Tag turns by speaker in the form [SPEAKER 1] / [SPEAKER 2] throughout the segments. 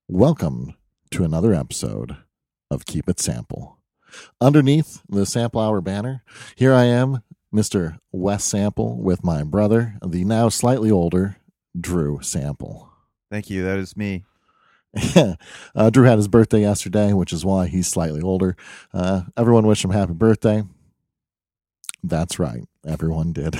[SPEAKER 1] Welcome to another episode of Keep It Sample. Underneath the Sample Hour banner, here I am, Mr. Wes Sample, with my brother, the now slightly older Drew Sample.
[SPEAKER 2] Thank you. That is me.
[SPEAKER 1] Drew had his birthday yesterday, which is why he's slightly older. Everyone wish him happy birthday. That's right. Everyone did.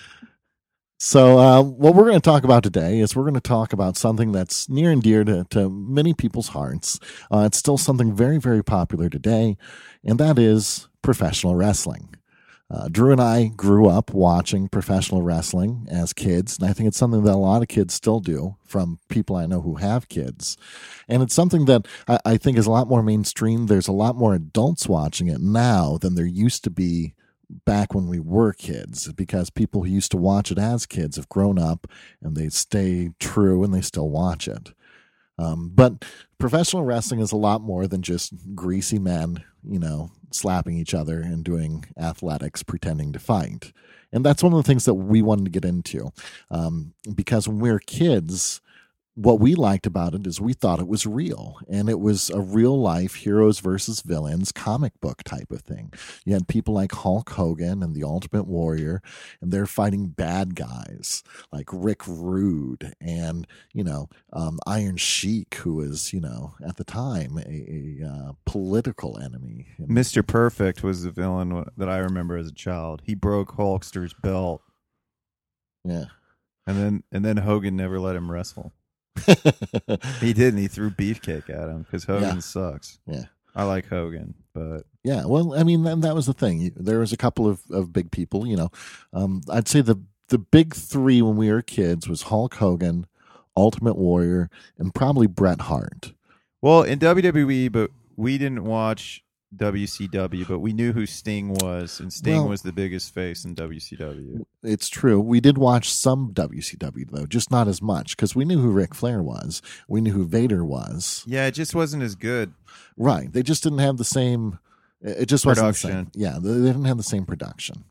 [SPEAKER 1] So what we're going to talk about today is we're going to talk about something that's near and dear to many people's hearts. It's still something very, very popular today, and that is professional wrestling. Drew and I grew up watching professional wrestling as kids, and I think it's something that a lot of kids still do from people I know who have kids. And it's something that I think is a lot more mainstream. There's a lot more adults watching it now than there used to be back when we were kids, because people who used to watch it as kids have grown up and they stay true and they still watch it. But professional wrestling is a lot more than just greasy men, slapping each other and doing athletics, pretending to fight. And that's one of the things that we wanted to get into, because when we were kids, what we liked about it is we thought it was real, and it was a real life heroes versus villains comic book type of thing. You had people like Hulk Hogan and the Ultimate Warrior, and they're fighting bad guys like Rick Rude and, Iron Sheik, who was, at the time a political enemy.
[SPEAKER 2] Mr. Perfect was the villain that I remember as a child. He broke Hulkster's belt.
[SPEAKER 1] Yeah.
[SPEAKER 2] And then Hogan never let him wrestle. He didn't. He threw beefcake at him because Hogan sucks.
[SPEAKER 1] Yeah.
[SPEAKER 2] I like Hogan, but
[SPEAKER 1] yeah, well, I mean, that was the thing. There was a couple of big people, I'd say the big three when we were kids was Hulk Hogan, Ultimate Warrior, and probably Bret Hart.
[SPEAKER 2] Well, in WWE, but we didn't watch WCW, but we knew who Sting was, and Sting was the biggest face in WCW.
[SPEAKER 1] It's true. We did watch some WCW, though, just not as much, because we knew who Ric Flair was. We knew who Vader was.
[SPEAKER 2] Yeah, it just wasn't as good.
[SPEAKER 1] Right. They just didn't have the same... It just wasn't the same. Yeah, they didn't have the same production.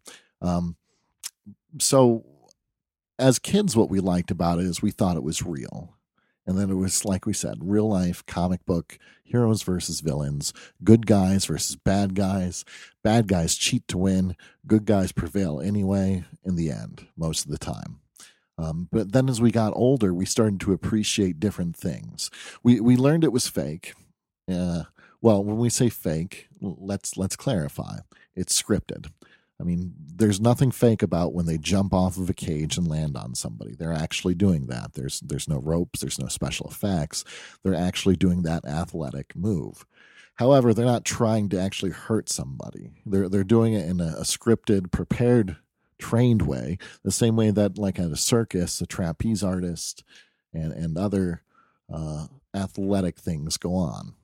[SPEAKER 1] So, as kids, what we liked about it is we thought it was real. And then it was, like we said, real life comic book heroes versus villains, good guys versus bad guys. Bad guys cheat to win. Good guys prevail anyway in the end, most of the time. But then as we got older, we started to appreciate different things. We learned it was fake. Well, when we say fake, let's clarify. It's scripted. I mean, there's nothing fake about when they jump off of a cage and land on somebody. They're actually doing that. There's no ropes. There's no special effects. They're actually doing that athletic move. However, they're not trying to actually hurt somebody. They're doing it in a scripted, prepared, trained way, the same way that, like at a circus, a trapeze artist and other athletic things go on.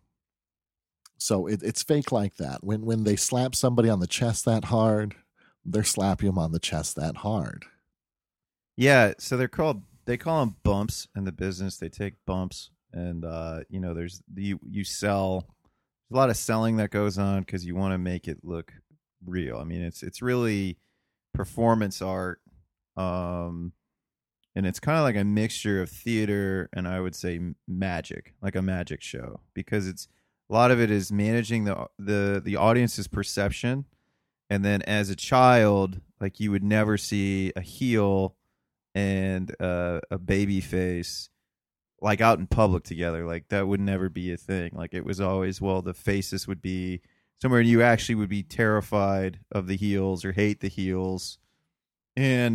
[SPEAKER 1] So it's fake like that. When they slap somebody on the chest that hard, they're slapping them on the chest that hard.
[SPEAKER 2] Yeah, so they call them bumps in the business. They take bumps, and there's you sell. There's a lot of selling that goes on because you want to make it look real. I mean, it's really performance art, and it's kind of like a mixture of theater and I would say magic, like a magic show, because it's. A lot of it is managing the audience's perception, and then as a child, like you would never see a heel and a baby face like out in public together. Like that would never be a thing. Like it was always, well, the faces would be somewhere, and you actually would be terrified of the heels or hate the heels, and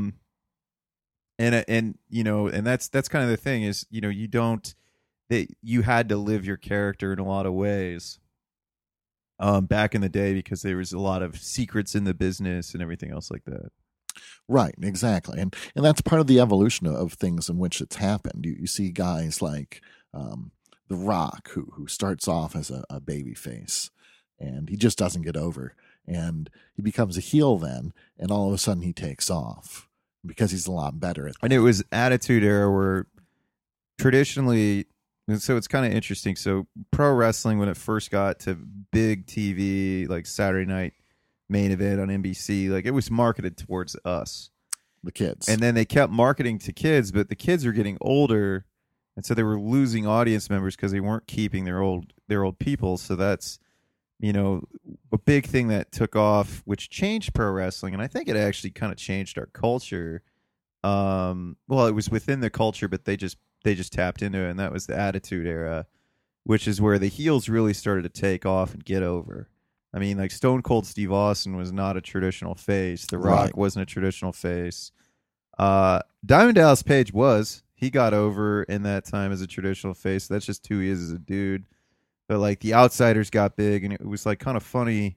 [SPEAKER 2] that's kind of the thing is you don't. That you had to live your character in a lot of ways back in the day because there was a lot of secrets in the business and everything else like that.
[SPEAKER 1] Right, exactly. And that's part of the evolution of things in which it's happened. You see guys like The Rock, who starts off as a baby face, and he just doesn't get over. And he becomes a heel then, and all of a sudden he takes off because he's a lot better at that.
[SPEAKER 2] And it was Attitude Era where traditionally... And so it's kind of interesting. So pro wrestling, when it first got to big TV, like Saturday Night Main Event on NBC, like it was marketed towards us.
[SPEAKER 1] The kids.
[SPEAKER 2] And then they kept marketing to kids, but the kids are getting older and so they were losing audience members because they weren't keeping their old people. So that's, a big thing that took off, which changed pro wrestling, and I think it actually kind of changed our culture. Well, it was within the culture, but they just tapped into it, and that was the Attitude Era, which is where the heels really started to take off and get over. I mean, like Stone Cold Steve Austin was not a traditional face. The Rock wasn't a traditional face. Diamond Dallas Page was. He got over in that time as a traditional face. That's just who he is as a dude. But like the Outsiders got big, and it was like kind of funny.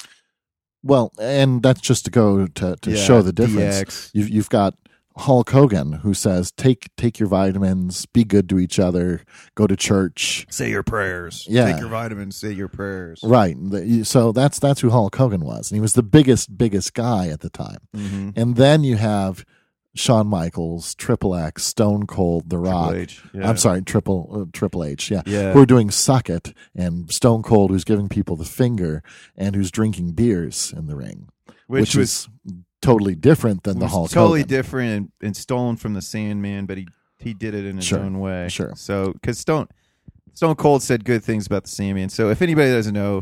[SPEAKER 1] Well, and that's just to go to show the difference. You've got Hulk Hogan, who says, take your vitamins, be good to each other, go to church,
[SPEAKER 2] say your prayers.
[SPEAKER 1] Yeah.
[SPEAKER 2] Take your vitamins, say your prayers.
[SPEAKER 1] Right. So that's who Hulk Hogan was, and he was the biggest guy at the time.
[SPEAKER 2] Mm-hmm.
[SPEAKER 1] And then you have Shawn Michaels, Triple X, Stone Cold, The Rock. I'm sorry, Triple H. Yeah. Who are doing Suck It, and Stone Cold, who's giving people the finger and who's drinking beers in the ring, which was totally different than the Hulk
[SPEAKER 2] totally
[SPEAKER 1] Hogan.
[SPEAKER 2] Different and stolen from the Sandman, but he did it in his own way.
[SPEAKER 1] Sure.
[SPEAKER 2] So because Stone Cold said good things about the Sandman. So if anybody doesn't know,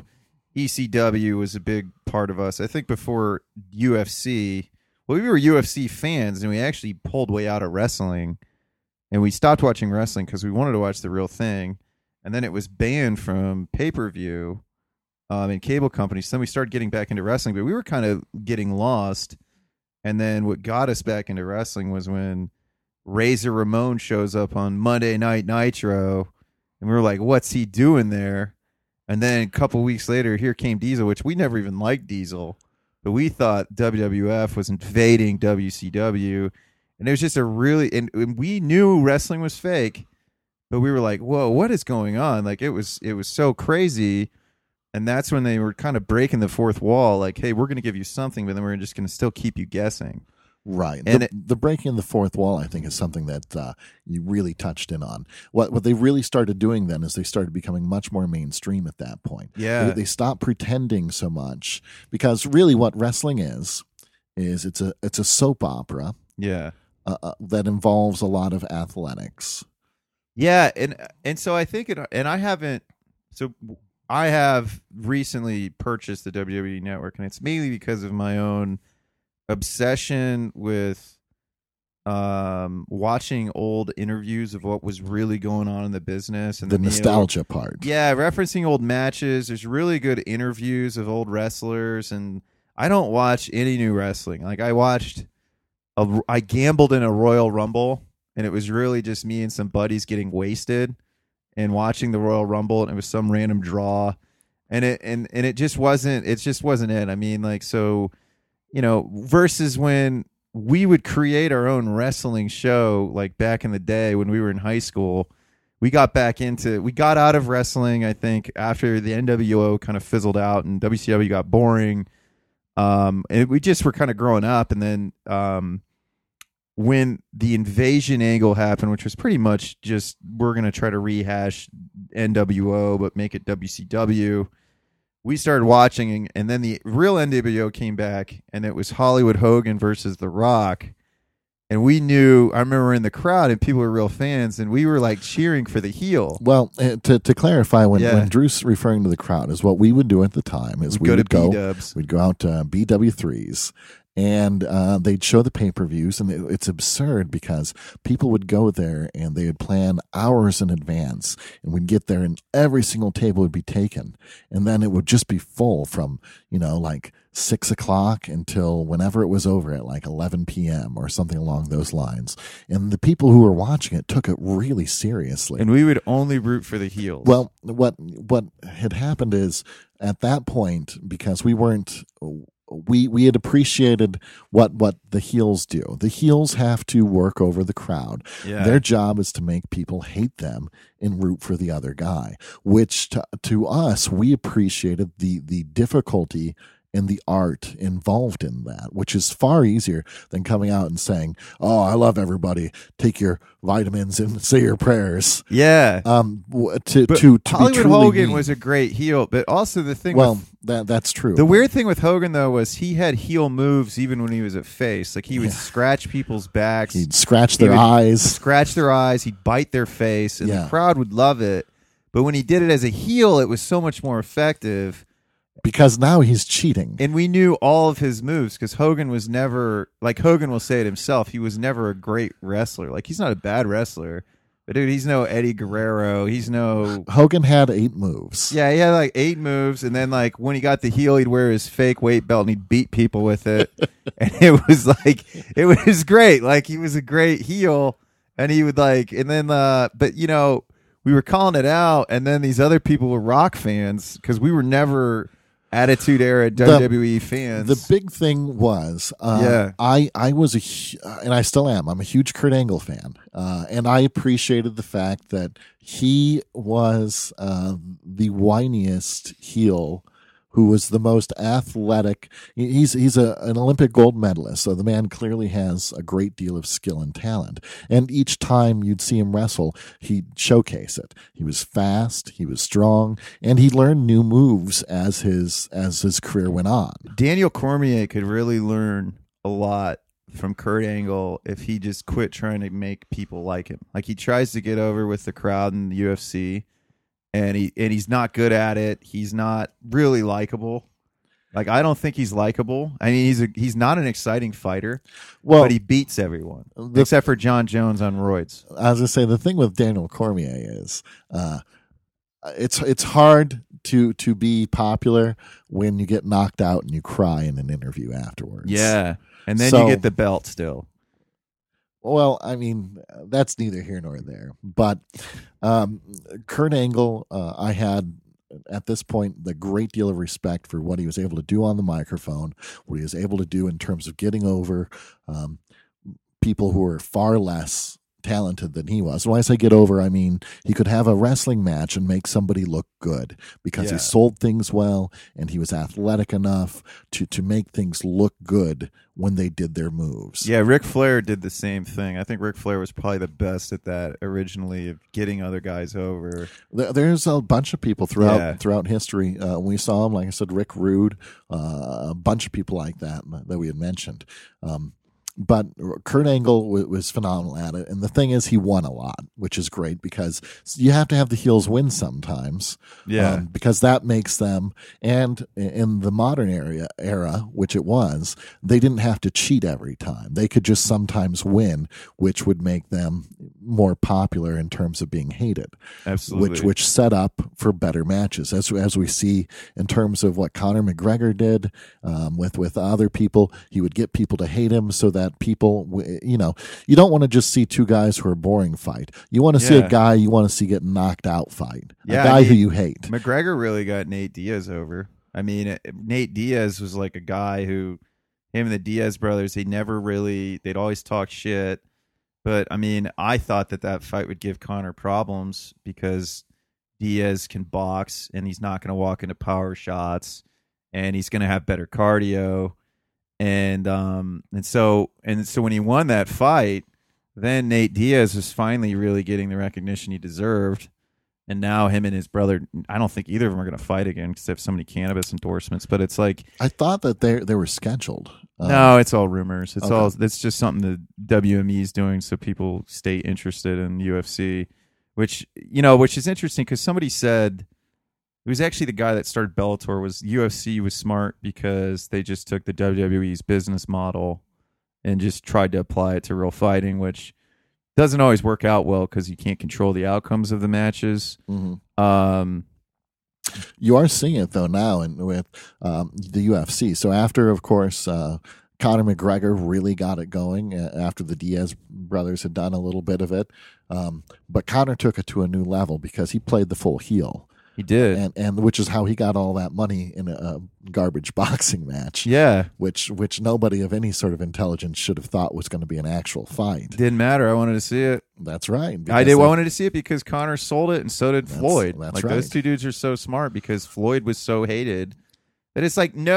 [SPEAKER 2] ECW was a big part of us. I think before UFC. Well, we were UFC fans, and we actually pulled way out of wrestling, and we stopped watching wrestling because we wanted to watch the real thing, and then it was banned from pay-per-view and cable companies. So then we started getting back into wrestling, but we were kind of getting lost, and then what got us back into wrestling was when Razor Ramon shows up on Monday Night Nitro, and we were like, what's he doing there? And then a couple weeks later, here came Diesel, which we never even liked Diesel. But we thought WWF was invading WCW, and it was just and we knew wrestling was fake, but we were like, "Whoa, what is going on?" Like it was so crazy, and that's when they were kind of breaking the fourth wall. Like, "Hey, we're going to give you something, but then we're just going to still keep you guessing."
[SPEAKER 1] Right. And the breaking the fourth wall, I think, is something that you really touched in on. What they really started doing then is they started becoming much more mainstream at that point.
[SPEAKER 2] Yeah.
[SPEAKER 1] They stopped pretending so much, because really what wrestling is it's a soap opera.
[SPEAKER 2] Yeah.
[SPEAKER 1] That involves a lot of athletics.
[SPEAKER 2] Yeah, and so I think I have recently purchased the WWE Network, and it's mainly because of my own obsession with watching old interviews of what was really going on in the business, and
[SPEAKER 1] the nostalgia part.
[SPEAKER 2] Yeah, referencing old matches. There's really good interviews of old wrestlers, and I don't watch any new wrestling. Like I gambled in a Royal Rumble, and it was really just me and some buddies getting wasted and watching the Royal Rumble, and it was some random draw, and it just wasn't it. I mean, like, so, versus when we would create our own wrestling show, like back in the day when we were in high school. We got out of wrestling, I think, after the NWO kind of fizzled out and WCW got boring. And we just were kind of growing up. And then when the invasion angle happened, which was pretty much just, we're going to try to rehash NWO, but make it WCW. We started watching, and then the real NWO came back, and it was Hollywood Hogan versus The Rock. And I remember in the crowd, and people were real fans, and we were like cheering for the heel.
[SPEAKER 1] Well, to clarify, when Drew's referring to the crowd, is what we would do at the time is we'd go out to BW3s, and they'd show the pay-per-views, and it's absurd because people would go there and they would plan hours in advance, and we'd get there and every single table would be taken, and then it would just be full from like 6 o'clock until whenever it was over at like 11 p.m. or something along those lines. And the people who were watching it took it really seriously.
[SPEAKER 2] And we would only root for the heels.
[SPEAKER 1] Well, what had happened is at that point, because we had appreciated what the heels do. The heels have to work over the crowd.
[SPEAKER 2] Yeah.
[SPEAKER 1] Their job is to make people hate them and root for the other guy, which to us, we appreciated the difficulty and the art involved in that, which is far easier than coming out and saying, "Oh, I love everybody. Take your vitamins and say your prayers."
[SPEAKER 2] Yeah.
[SPEAKER 1] To
[SPEAKER 2] Hollywood
[SPEAKER 1] be truly
[SPEAKER 2] Hogan
[SPEAKER 1] mean.
[SPEAKER 2] was a great heel, but also the thing.
[SPEAKER 1] Well, that's true.
[SPEAKER 2] The weird thing with Hogan though was he had heel moves even when he was a face. Like he would scratch people's backs,
[SPEAKER 1] He'd scratch their eyes.
[SPEAKER 2] scratch their eyes, he'd bite their face, and
[SPEAKER 1] Yeah.
[SPEAKER 2] the crowd would love it. But when he did it as a heel, it was so much more effective.
[SPEAKER 1] Because now he's cheating.
[SPEAKER 2] And we knew all of his moves because Hogan was never, like Hogan will say it himself, he was never a great wrestler. Like he's not a bad wrestler, but dude, he's no Eddie Guerrero. He's no.
[SPEAKER 1] Hogan had 8 moves.
[SPEAKER 2] Yeah, he had like 8 moves, and then like when he got the heel, he'd wear his fake weight belt and he'd beat people with it, and it was great. Like he was a great heel, and he would like, and then but you know we were calling it out, and then these other people were Rock fans because we were never Attitude Era WWE fans.
[SPEAKER 1] The big thing was, I was and I still am. I'm a huge Kurt Angle fan, and I appreciated the fact that he was the whiniest heel, who was the most athletic. He's an Olympic gold medalist, so the man clearly has a great deal of skill and talent. And each time you'd see him wrestle, he'd showcase it. He was fast, he was strong, and he learned new moves as his career went on.
[SPEAKER 2] Daniel Cormier could really learn a lot from Kurt Angle if he just quit trying to make people like him. Like he tries to get over with the crowd in the UFC. And he's not good at it. He's not really likable. Like I don't think he's likable. I mean, he's not an exciting fighter. But he beats everyone except for John Jones on roids.
[SPEAKER 1] I was gonna say the thing with Daniel Cormier is, it's hard to be popular when you get knocked out and you cry in an interview afterwards.
[SPEAKER 2] Yeah, and then you get the belt still.
[SPEAKER 1] Well, I mean, that's neither here nor there. But Kurt Angle, I had, at this point, the great deal of respect for what he was able to do on the microphone, what he was able to do in terms of getting over people who were far less talented than he was. And when I say get over, I mean he could have a wrestling match and make somebody look good because he sold things well and he was athletic enough to make things look good when they did their moves.
[SPEAKER 2] Yeah, Ric Flair did the same thing. I think Ric Flair was probably the best at that originally, of getting other guys over.
[SPEAKER 1] There's a bunch of people throughout history. We saw him, like I said, Rick Rude, a bunch of people like that we had mentioned. But Kurt Angle was phenomenal at it. And the thing is, he won a lot, which is great because you have to have the heels win sometimes.
[SPEAKER 2] Yeah.
[SPEAKER 1] Because that makes them, and in the modern era, which it was, they didn't have to cheat every time. They could just sometimes win, which would make them more popular in terms of being hated.
[SPEAKER 2] Absolutely.
[SPEAKER 1] Which set up for better matches, as we see in terms of what Conor McGregor did with other people. He would get people to hate him so that people, you don't want to just see 2 guys who are boring fight. You want to see a guy you want to see get knocked out fight. A guy who you hate.
[SPEAKER 2] McGregor really got Nate Diaz over. I mean, Nate Diaz was like a guy who, him and the Diaz brothers, they'd always talk shit. But I mean, I thought that fight would give Conor problems because Diaz can box and he's not going to walk into power shots and he's going to have better cardio. And so when he won that fight, then Nate Diaz was finally really getting the recognition he deserved. And now him and his brother, I don't think either of them are going to fight again because they have so many cannabis endorsements. But it's like,
[SPEAKER 1] I thought that they were scheduled.
[SPEAKER 2] No, it's all rumors.
[SPEAKER 1] Okay.
[SPEAKER 2] It's just something the WME is doing so people stay interested in UFC, which is interesting because somebody said, it was actually the guy that started Bellator, was UFC was smart because they just took the WWE's business model and just tried to apply it to real fighting, which doesn't always work out well because you can't control the outcomes of the matches.
[SPEAKER 1] Mm-hmm. You are seeing it though now with the UFC. So after, of course, Conor McGregor really got it going after the Diaz brothers had done a little bit of it, but Conor took it to a new level because he played the full heel.
[SPEAKER 2] He did,
[SPEAKER 1] and which is how he got all that money in a garbage boxing match.
[SPEAKER 2] Yeah,
[SPEAKER 1] which nobody of any sort of intelligence should have thought was going to be an actual fight.
[SPEAKER 2] Didn't matter. I wanted to see it.
[SPEAKER 1] That's right.
[SPEAKER 2] I did. I wanted to see it because Conor sold it, and so did Floyd.
[SPEAKER 1] That's
[SPEAKER 2] like
[SPEAKER 1] right.
[SPEAKER 2] Those 2 dudes are so smart because Floyd was so hated that it's like no.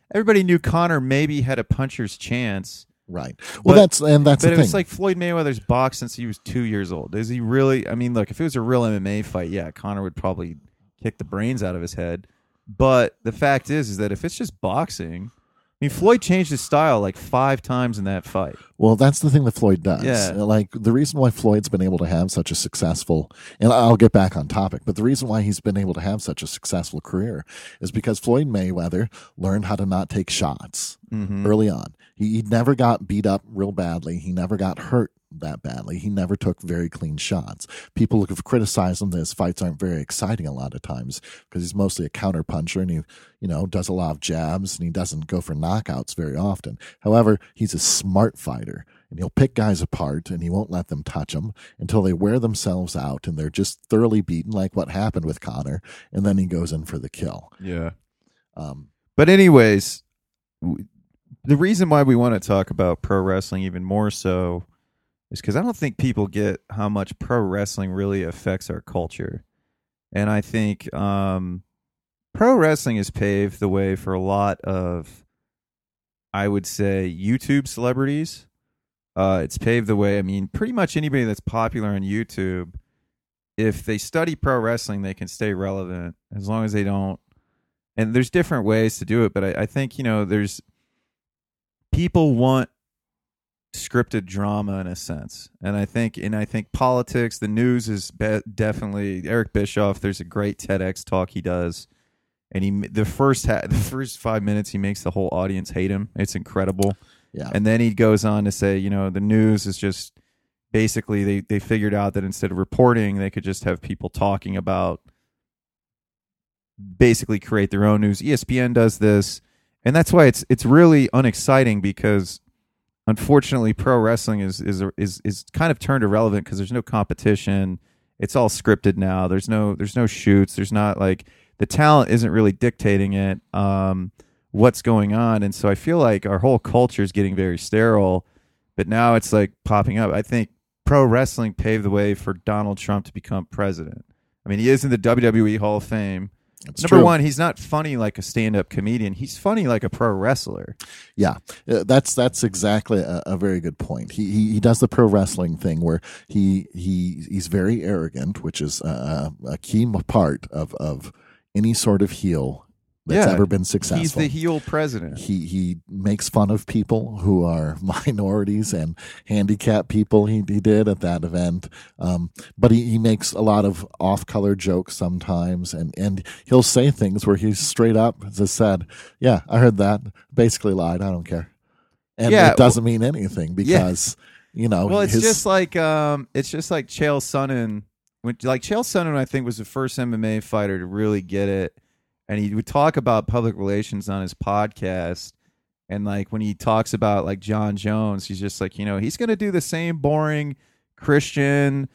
[SPEAKER 2] everybody knew Conor maybe had a puncher's chance.
[SPEAKER 1] Right. Well, that's the
[SPEAKER 2] But
[SPEAKER 1] thing.
[SPEAKER 2] it's like Floyd Mayweather's boxed since he was 2 years old. Is he really? I mean, look, if it was a real MMA fight, yeah, Conor would probably kick the brains out of his head. But the fact is that if it's just boxing, I mean, Floyd changed his style like 5 times in that fight.
[SPEAKER 1] Well, that's the thing that Floyd does.
[SPEAKER 2] Yeah.
[SPEAKER 1] Like, the reason why Floyd's been able to have such a successful, and I'll get back on topic, but the reason why he's been able to have such a successful career is because Floyd Mayweather learned how to not take shots early on. He never got beat up real badly. He never got hurt that badly. He never took very clean shots. People have criticized him that his fights aren't very exciting a lot of times because he's mostly a counter puncher and he, does a lot of jabs and he doesn't go for knockouts very often. However, he's a smart fighter and he'll pick guys apart and he won't let them touch them until they wear themselves out and they're just thoroughly beaten, like what happened with Conor, and then he goes in for the kill.
[SPEAKER 2] Yeah. But anyways, the reason why we want to talk about pro wrestling even more so is because I don't think people get how much pro wrestling really affects our culture. And I think pro wrestling has paved the way for a lot of, I would say, YouTube celebrities. It's paved the way. I mean, pretty much anybody that's popular on YouTube, if they study pro wrestling, they can stay relevant as long as they don't. And there's different ways to do it, but I think, there's people want scripted drama in a sense, and I think politics, the news is definitely Eric Bischoff. There's a great TEDx talk he does, and the first 5 minutes he makes the whole audience hate him. It's incredible.
[SPEAKER 1] Yeah,
[SPEAKER 2] and then he goes on to say, the news is just basically they figured out that instead of reporting, they could just have people talking about, basically create their own news. ESPN does this, and that's why it's really unexciting because, unfortunately, pro wrestling is kind of turned irrelevant because there's no competition. It's all scripted now. There's no shoots. There's not like the talent isn't really dictating it. What's going on, and so I feel like our whole culture is getting very sterile. But now it's like popping up. I think pro wrestling paved the way for Donald Trump to become president. I mean, he is in the WWE Hall of Fame. Number one, he's not funny like a stand-up comedian. He's funny like a pro wrestler. Yeah,
[SPEAKER 1] that's exactly a very good point. He does the pro wrestling thing where he's very arrogant, which is a key part of any sort of heel that's ever been successful.
[SPEAKER 2] He's the heel president.
[SPEAKER 1] He makes fun of people who are minorities and handicapped people. He did at that event, but he makes a lot of off-color jokes sometimes, and he'll say things where he's straight up just said, "Yeah, I heard that. Basically lied. I don't care," and it doesn't mean anything because
[SPEAKER 2] Well, it's just like Chael Sonnen. Chael Sonnen, I think, was the first MMA fighter to really get it. And he would talk about public relations on his podcast. And like when he talks about like John Jones, he's just like, he's going to do the same boring Christian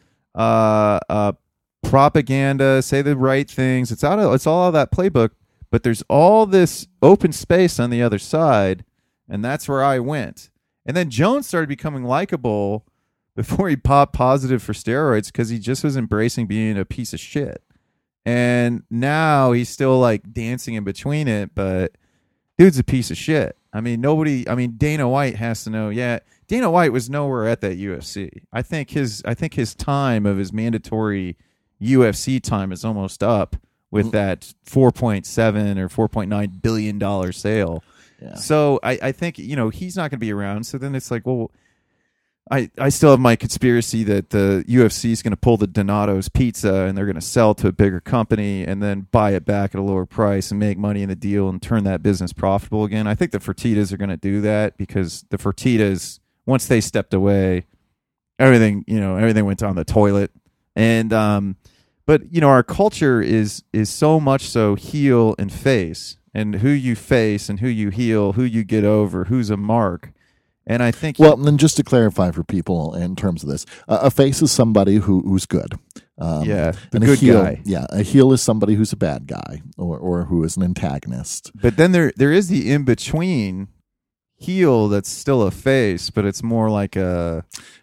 [SPEAKER 2] propaganda, say the right things. It's all out of that playbook, but there's all this open space on the other side. And that's where I went. And then Jones started becoming likable before he popped positive for steroids because he just was embracing being a piece of shit. And now he's still like dancing in between it, but dude's a piece of shit. I mean, Dana White has to know. Yeah, Dana White was nowhere at that UFC. I think his time of his mandatory UFC time is almost up with that $4.7 or $4.9 billion sale. Yeah. So I think he's not going to be around. So then it's like, well, I still have my conspiracy that the UFC is going to pull the Donato's pizza and they're going to sell to a bigger company and then buy it back at a lower price and make money in the deal and turn that business profitable again. I think the Fertittas are going to do that because the Fertittas, once they stepped away, everything went down the toilet. And but our culture is so much so heel and face, and who you face and who you heel, who you get over, who's a mark. And I think
[SPEAKER 1] and just to clarify for people in terms of this, a face is somebody who's good.
[SPEAKER 2] The
[SPEAKER 1] and
[SPEAKER 2] good
[SPEAKER 1] a heel,
[SPEAKER 2] guy.
[SPEAKER 1] Yeah, a heel is somebody who's a bad guy or who is an antagonist.
[SPEAKER 2] But then there is the in between heel that's still a face, but it's more like a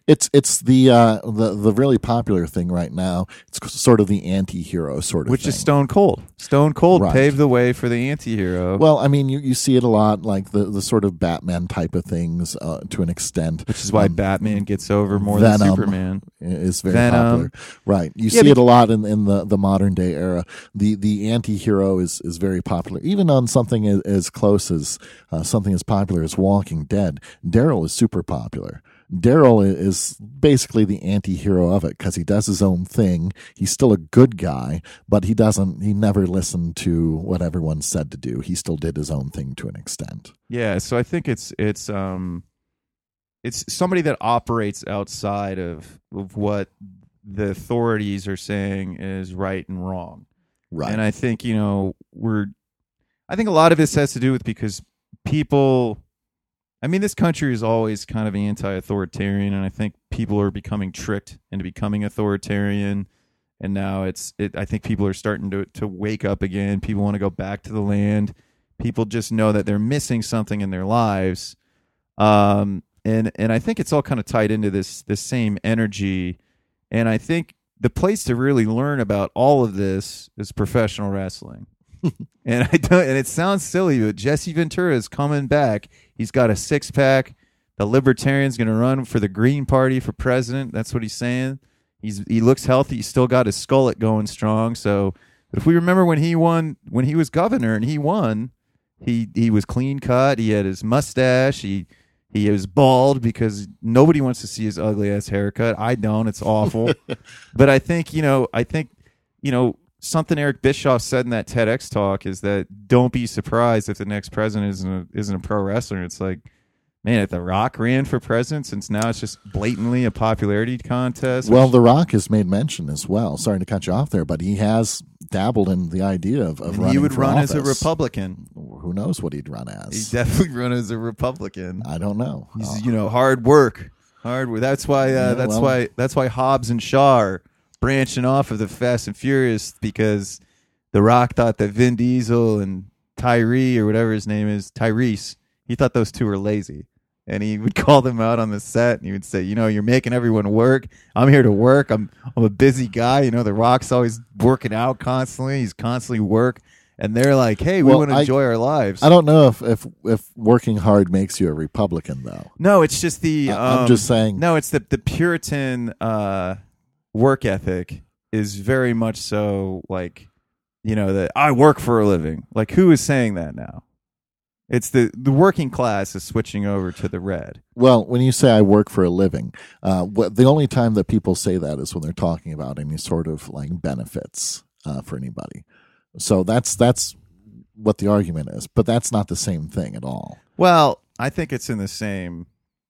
[SPEAKER 1] It's the really popular thing right now. It's sort of the anti-hero sort of
[SPEAKER 2] which
[SPEAKER 1] thing.
[SPEAKER 2] is Stone Cold. Stone Cold
[SPEAKER 1] Right.
[SPEAKER 2] paved the way for the anti-hero,
[SPEAKER 1] Well, I mean, you see it a lot, like the sort of Batman type of things to an extent.
[SPEAKER 2] which is why Batman gets over more
[SPEAKER 1] Venom
[SPEAKER 2] than Superman.
[SPEAKER 1] is very
[SPEAKER 2] Venom.
[SPEAKER 1] popular. Right. You
[SPEAKER 2] Yeah,
[SPEAKER 1] see it a lot in the modern day era. The anti-hero is very popular. Even on something as close as something as popular as Walking Dead, Daryl is super popular. Daryl is basically the anti-hero of it because he does his own thing. He's still a good guy, but he never listened to what everyone said to do. He still did his own thing to an extent.
[SPEAKER 2] Yeah, so I think it's somebody that operates outside of what the authorities are saying is right and wrong.
[SPEAKER 1] Right.
[SPEAKER 2] And I think, I think a lot of this has to do with because people, I mean, this country is always kind of anti-authoritarian, and I think people are becoming tricked into becoming authoritarian. And now I think people are starting to wake up again. People want to go back to the land. People just know that they're missing something in their lives. And I think it's all kind of tied into this same energy. And I think the place to really learn about all of this is professional wrestling. And it sounds silly, but Jesse Ventura is coming back. He's got a 6-pack. The Libertarian's going to run for the Green Party for president. That's what he's saying. He looks healthy. He's still got his skullet going strong. So, but if we remember when he was governor and he won, he was clean cut. He had his mustache. He was bald because nobody wants to see his ugly ass haircut. I don't. It's awful. But I think something Eric Bischoff said in that TEDx talk is that don't be surprised if the next president isn't a pro wrestler. It's like, man, if The Rock ran for president, since now it's just blatantly a popularity contest.
[SPEAKER 1] Well, The Rock has made mention as well. Sorry to cut you off there, but he has dabbled in the idea of running.
[SPEAKER 2] He would
[SPEAKER 1] for
[SPEAKER 2] run
[SPEAKER 1] office.
[SPEAKER 2] as a Republican.
[SPEAKER 1] Who knows what he'd run as?
[SPEAKER 2] He'd definitely run as a Republican.
[SPEAKER 1] I don't know.
[SPEAKER 2] He's hard work. That's why. That's why Hobbs and Shaw are branching off of the Fast and Furious, because The Rock thought that Vin Diesel and Tyrese, or whatever his name is, Tyrese, he thought those two were lazy. And he would call them out on the set, and he would say, you're making everyone work. I'm here to work. I'm a busy guy. The Rock's always working out constantly. He's constantly work. And they're like, hey, we want to enjoy our lives.
[SPEAKER 1] I don't know if working hard makes you a Republican, though.
[SPEAKER 2] No, it's just the...
[SPEAKER 1] I'm just saying...
[SPEAKER 2] No, it's the Puritan work ethic is very much so like, that I work for a living. Like, who is saying that now? It's the working class is switching over to the red.
[SPEAKER 1] Well, when you say I work for a living, the only time that people say that is when they're talking about any sort of like benefits for anybody. So that's what the argument is, but that's not the same thing at all.
[SPEAKER 2] Well, I think it's in the same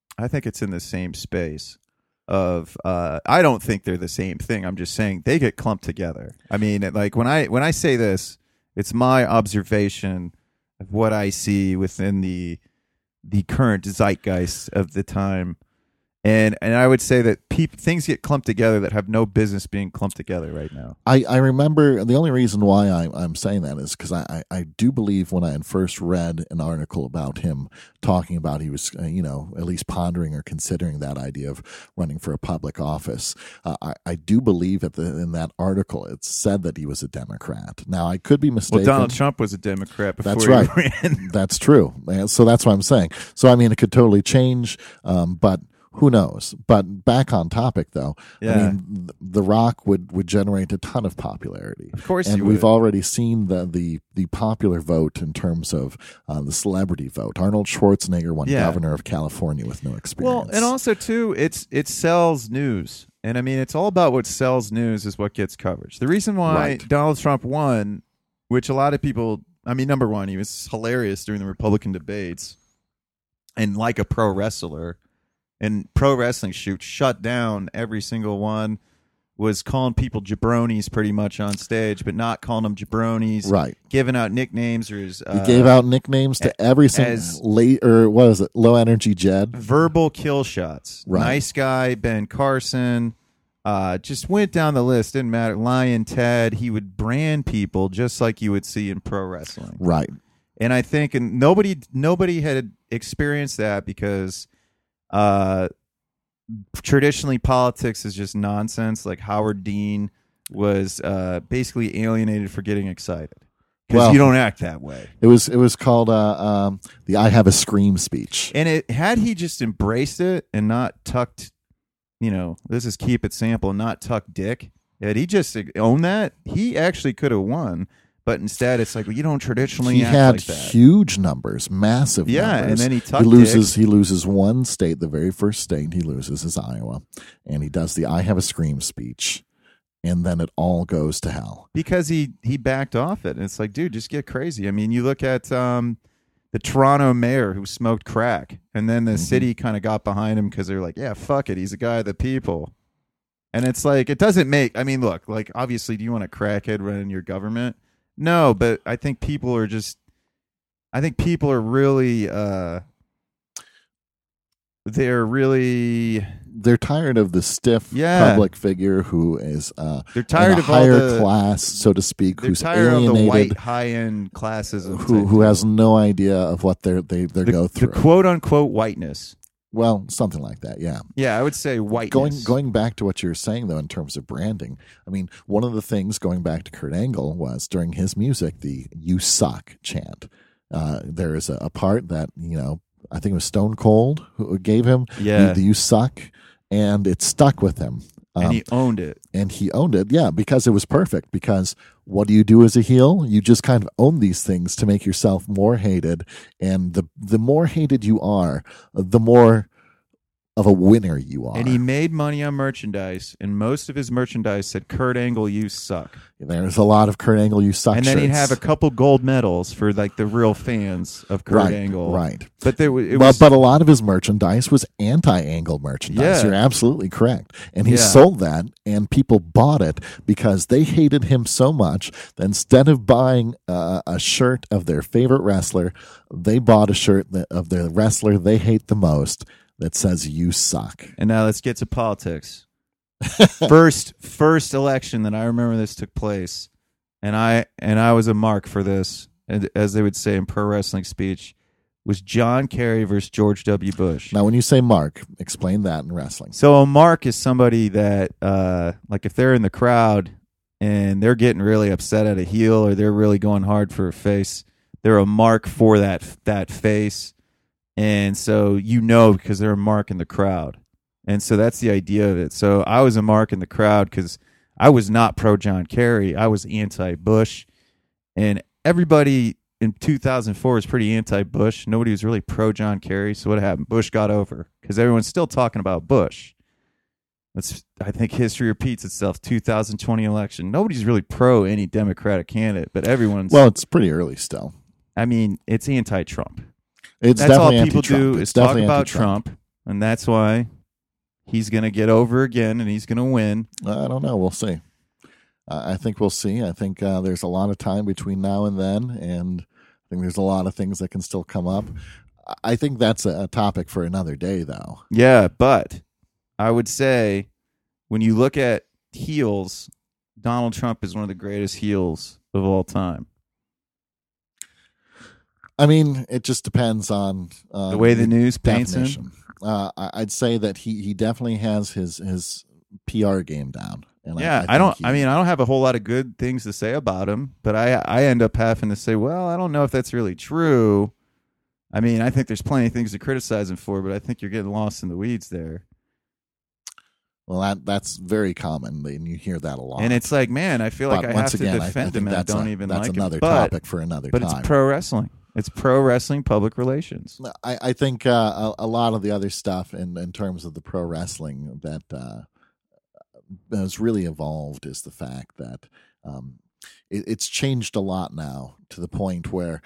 [SPEAKER 2] space of I don't think they're the same thing. I'm just saying they get clumped together. I mean, like when I say this, it's my observation of what I see within the current zeitgeist of the time, and I would say that things get clumped together that have no business being clumped together right now.
[SPEAKER 1] I remember the only reason why I'm saying that is because I do believe when I had first read an article about him talking about he was at least pondering or considering that idea of running for a public office. I do believe in that article it said that he was a Democrat. Now I could be mistaken.
[SPEAKER 2] Well, Donald Trump was a Democrat before
[SPEAKER 1] that's right.
[SPEAKER 2] he ran.
[SPEAKER 1] That's true. So that's what I'm saying. So I mean, it could totally change, but. Who knows? But back on topic, though,
[SPEAKER 2] yeah.
[SPEAKER 1] I mean, The Rock would generate a ton of popularity.
[SPEAKER 2] Of course,
[SPEAKER 1] and we've already seen the popular vote in terms of the celebrity vote. Arnold Schwarzenegger won governor of California with no experience.
[SPEAKER 2] Well, and also too, it sells news, and I mean, it's all about what sells news is what gets coverage. The reason why Donald Trump won, which a lot of people, I mean, number one, he was hilarious during the Republican debates, and like a pro wrestler. And pro wrestling shut down every single one, was calling people jabronis pretty much on stage, but not calling them jabronis.
[SPEAKER 1] Right.
[SPEAKER 2] Giving out nicknames. Or his,
[SPEAKER 1] he gave out nicknames to every single low energy Jed.
[SPEAKER 2] Verbal kill shots.
[SPEAKER 1] Right.
[SPEAKER 2] Nice guy, Ben Carson. Just went down the list. Didn't matter. Lion Ted. He would brand people just like you would see in pro wrestling.
[SPEAKER 1] Right.
[SPEAKER 2] And I think nobody had experienced that because traditionally politics is just nonsense. Like Howard Dean was basically alienated for getting excited because
[SPEAKER 1] Well,
[SPEAKER 2] you don't act that way.
[SPEAKER 1] It was called the "I Have a Scream" speech.
[SPEAKER 2] And had he just embraced it and not tucked, this is keep it sample, not tuck dick. Had he just owned that, he actually could have won. But instead, it's like, well, you don't traditionally
[SPEAKER 1] He
[SPEAKER 2] act
[SPEAKER 1] had
[SPEAKER 2] like that.
[SPEAKER 1] huge numbers, massive numbers.
[SPEAKER 2] And then he tucked
[SPEAKER 1] He loses one state, the very first state he loses is Iowa, and he does the "I Have a Scream" speech, and then it all goes to hell
[SPEAKER 2] because he backed off it. And it's like, dude, just get crazy. I mean, you look at the Toronto mayor who smoked crack, and then the city kind of got behind him because they're like, yeah, fuck it, he's a guy of the people. And it's like, it doesn't make. I mean, look, like obviously, do you want a crackhead running your government? No, but I think people are really
[SPEAKER 1] they're tired of the stiff public figure who is
[SPEAKER 2] they're tired
[SPEAKER 1] in a
[SPEAKER 2] of
[SPEAKER 1] higher class, so to speak,
[SPEAKER 2] they're
[SPEAKER 1] who's
[SPEAKER 2] tired
[SPEAKER 1] alienated,
[SPEAKER 2] of the white high-end classes
[SPEAKER 1] who has no idea of what they go through.
[SPEAKER 2] The quote-unquote whiteness.
[SPEAKER 1] Well, something like that, yeah.
[SPEAKER 2] Yeah, I would say whiteness.
[SPEAKER 1] Going back to what you were saying, though, in terms of branding, I mean, one of the things going back to Kurt Angle was during his music, the "You Suck" chant. There is a part that, I think it was Stone Cold who gave him the "You Suck," and it stuck with him.
[SPEAKER 2] And he owned it.
[SPEAKER 1] Yeah, because it was perfect. Because what do you do as a heel? You just kind of own these things to make yourself more hated. And the more hated you are, the more of a winner you are.
[SPEAKER 2] And he made money on merchandise, and most of his merchandise said Kurt Angle, you suck.
[SPEAKER 1] There's a lot of Kurt Angle, you suck
[SPEAKER 2] and then
[SPEAKER 1] shirts.
[SPEAKER 2] He'd have a couple gold medals for like the real fans of Kurt Angle.
[SPEAKER 1] Right.
[SPEAKER 2] But
[SPEAKER 1] but a lot of his merchandise was anti-Angle merchandise.
[SPEAKER 2] Yeah.
[SPEAKER 1] You're absolutely correct. And he sold that, and people bought it because they hated him so much that instead of buying a shirt of their favorite wrestler, they bought a shirt of the wrestler they hate the most that says "You suck."
[SPEAKER 2] And now let's get to politics. First election that I remember this took place, and I was a mark for this, as they would say in pro wrestling speech, was John Kerry versus George W. Bush.
[SPEAKER 1] Now, when you say mark, explain that in wrestling.
[SPEAKER 2] So a mark is somebody that, like if they're in the crowd and they're getting really upset at a heel or they're really going hard for a face, they're a mark for that face. And so because they're a mark in the crowd. And so that's the idea of it. So I was a mark in the crowd because I was not pro John Kerry. I was anti-Bush. And everybody in 2004 was pretty anti-Bush. Nobody was really pro John Kerry. So what happened? Bush got over because everyone's still talking about Bush. I think history repeats itself. 2020 election. Nobody's really pro any Democratic candidate, but everyone's...
[SPEAKER 1] Well, it's pretty early still.
[SPEAKER 2] I mean, it's anti-Trump.
[SPEAKER 1] That's
[SPEAKER 2] all people do is talk about Trump, and that's why he's going to get over again, and he's going to win.
[SPEAKER 1] I don't know. We'll see. I think we'll see. I think there's a lot of time between now and then, and I think there's a lot of things that can still come up. I think that's a topic for another day, though.
[SPEAKER 2] Yeah, but I would say when you look at heels, Donald Trump is one of the greatest heels of all time.
[SPEAKER 1] I mean, it just depends on
[SPEAKER 2] the way the news paints him.
[SPEAKER 1] I'd say that he definitely has his PR game down. And
[SPEAKER 2] I don't have a whole lot of good things to say about him, but I end up having to say, well, I don't know if that's really true. I mean, I think there's plenty of things to criticize him for, but I think you're getting lost in the weeds there.
[SPEAKER 1] Well, that's very common, and you hear that a lot.
[SPEAKER 2] And it's like, man, I feel like I have to defend him, and I don't even like him.
[SPEAKER 1] That's another topic for another time.
[SPEAKER 2] But it's pro wrestling. It's pro wrestling public relations.
[SPEAKER 1] I think a lot of the other stuff in terms of the pro wrestling that has really evolved is the fact that it's changed a lot now to the point where,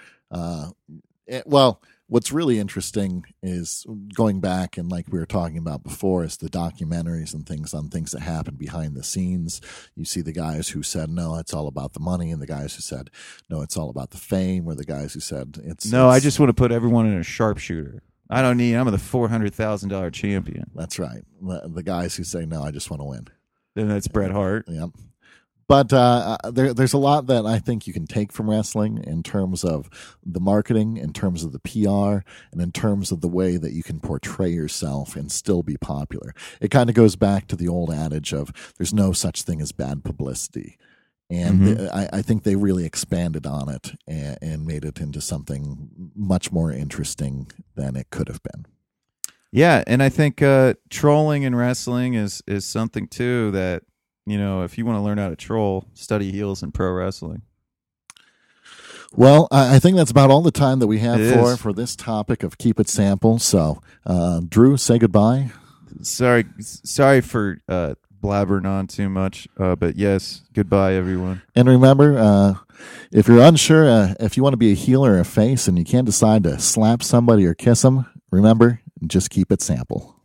[SPEAKER 1] what's really interesting is going back and like we were talking about before is the documentaries and things on things that happen behind the scenes. You see the guys who said, no, it's all about the money, and the guys who said, no, it's all about the fame, or the guys who said
[SPEAKER 2] I just want to put everyone in a sharpshooter. I'm the $400,000 champion.
[SPEAKER 1] That's right. The guys who say, no, I just want to win.
[SPEAKER 2] Then that's Bret Hart.
[SPEAKER 1] Yep. But there's a lot that I think you can take from wrestling in terms of the marketing, in terms of the PR, and in terms of the way that you can portray yourself and still be popular. It kind of goes back to the old adage of there's no such thing as bad publicity. And I think they really expanded on it and made it into something much more interesting than it could have been.
[SPEAKER 2] Yeah, and I think trolling in wrestling is something too that, if you want to learn how to troll, study heels in pro wrestling.
[SPEAKER 1] Well, I think that's about all the time that we have for this topic of Keep It Sample. So, Drew, say goodbye.
[SPEAKER 2] Sorry for blabbering on too much, but yes, goodbye, everyone.
[SPEAKER 1] And remember, if you're unsure, if you want to be a heel or a face and you can't decide to slap somebody or kiss them, remember, just keep it sample.